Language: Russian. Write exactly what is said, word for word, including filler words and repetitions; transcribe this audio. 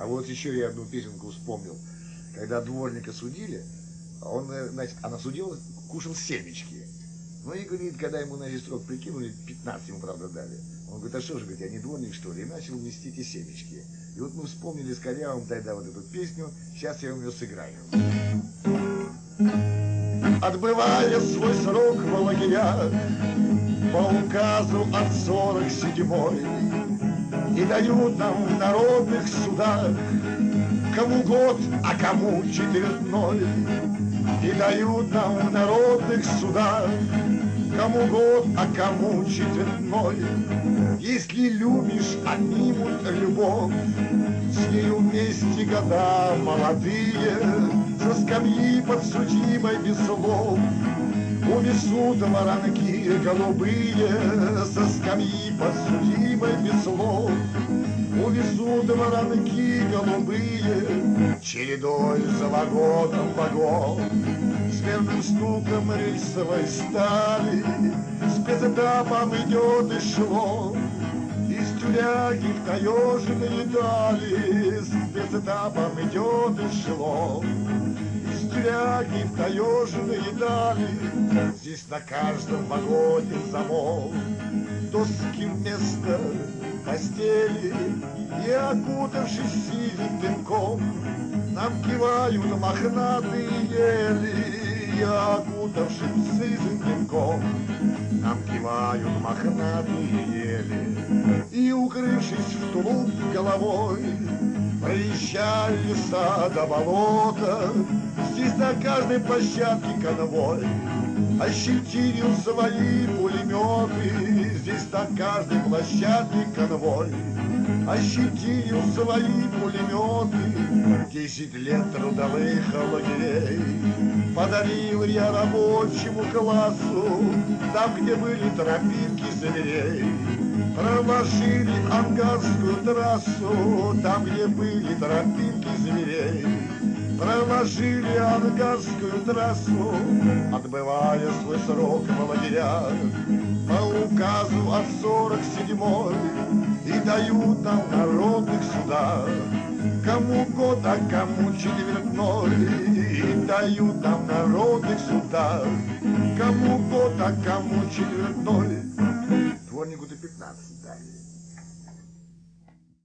А вот еще я одну песенку вспомнил. Когда дворника судили, он, значит, а на суде он кушал семечки. Ну и, говорит, когда ему, значит, срок прикинули, пятнадцать ему, правда, дали. Он говорит, а что же, говорит, я не дворник, что ли? И начал нести эти семечки. И вот мы вспомнили с Корявым тогда вот эту песню, сейчас я вам ее сыграю. Отбывая свой срок в лагерях по указу от сорок седьмой, и дают нам в народных судах кому год, а кому четвертной. И дают нам в народных судах кому год, а кому четвертной. Если любишь, отнимут любовь, с нею вместе года молодые, со скамьи подсудимой без слов унесут воронки голубые, со скамьи подсудимой без слов увезут воронки голубые, чередой за вагоном вагон, с мерным стуком рельсовой стали, спецэтапом идет эшелон, из тюряги в таежные дали, спецэтапом идет эшелон, из тюряги в таежные дали. Здесь на каждом вагоне замок, доски вместо постели, и, окутавшись синим дымком, нам кивают мохнатые ели, и, окутавшись синим дымком, нам кивают мохнатые ели. И, укрывшись в тулуп головой, проезжая леса до болота, здесь на каждой площадке конвой ощетинил свои пулеметы. Здесь на каждой площадке конвой ощетинил свои пулеметы. Десять лет трудовых лагерей подарил я рабочему классу, там, где были тропинки зверей. Проложили Ангарскую трассу, там, где были тропинки зверей. Проложили Ангарскую трассу, отбывая свой срок в лагерях по указу от сорок седьмой, и дают нам в народных судах кому год, а кому четвертной. И дают нам в народных судах кому год, а кому четвертной. Дворнику-то пятнадцать дали.